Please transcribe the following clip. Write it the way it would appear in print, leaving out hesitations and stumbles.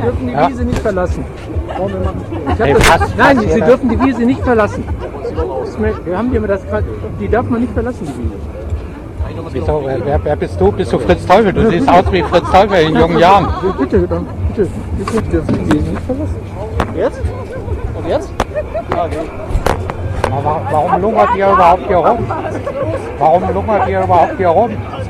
dürfen die Wiese nicht verlassen. Nein, Sie dürfen die Wiese nicht verlassen. Wir haben die darf man nicht verlassen, die Wiese. Wieso, wer bist du? Bist du Fritz Teufel? Du siehst aus wie Fritz Teufel in jungen Jahren. Bitte, dürfen die Wiese nicht verlassen. Jetzt? Und jetzt? Okay. Aber warum lungert ihr überhaupt hier rum? Warum lungert ihr überhaupt hier rum?